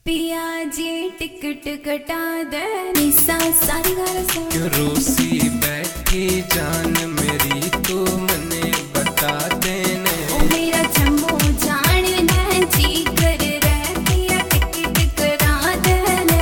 पिया जी टिकट कटा दे निशा सारी क्यों रूसी बैठी जान मेरी तू मने बता देने ओ मेरा जम्मू जाने ने जी कर रहे पिया टिकट करा देने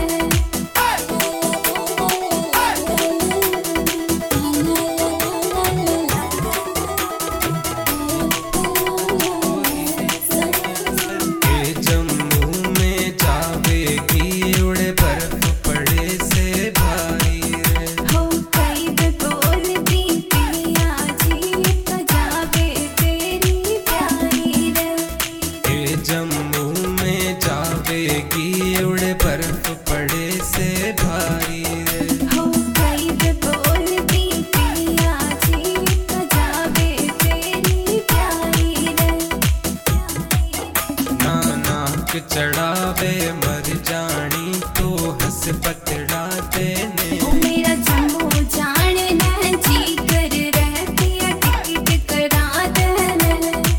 के जम्मू में जावेगी उड़े बर्फ पड़े से भाई रे हो कई बे बोलती पिया जी तो जावे तेरी प्यारी रे के जम्मू में जावेगी उड़े बर्फ पड़े से भाई रे हो कई बे बोलती पिया जी तो जावे तेरी प्यारी रे ना नाक चढ़ावे मर जानी तो हंस पतड़ा देने ओ मेरा जम्मू जाने ने जी कर रहे पिया टिकट करा देने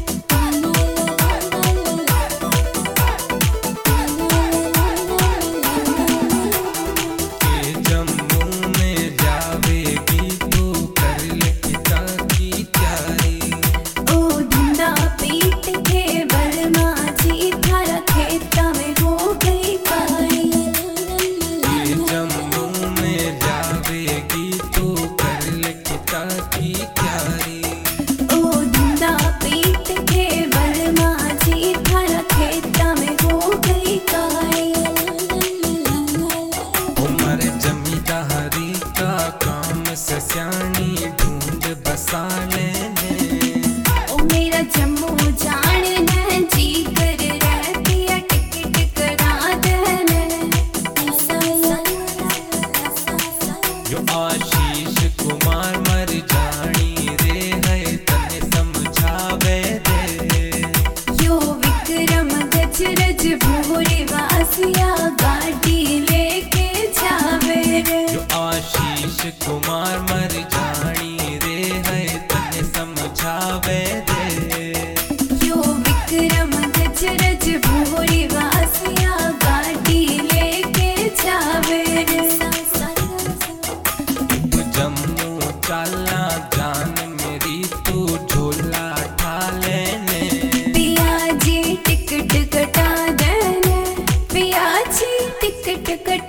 के जम्मू में जावेगी तू कर ले पिता की तैयारी ओ धंधा पीट के बलमा जी थारा खेता में हो गई पाई के जम्मू में जावेगी तू कर ले पिता की तैयारी ओ धंधा पीट के बलमा जी थारा खेता में हो गई पाई उमर जमींदारी का काम से स्याणी ढूंढ बसा लेने ओ मेरा जम्मू जाने ने जी कर रहे पिया टिकट करा देने जो आशीष कुमार मर जानी रे है तने समझावे दे यो विक्रम गजरज भोरे वासिया गाड़ी लेके जावे रे जो आशीष कुमार मर जानी रे है तने समझावे दे यो विक्रम गजरज भोरे वासिया गाड़ी लेके जावे रे तू जम्मू चला जान मेरी तू झोला ठा लेने पिया जी टिकट कटा देने पिया जी टिकट कटा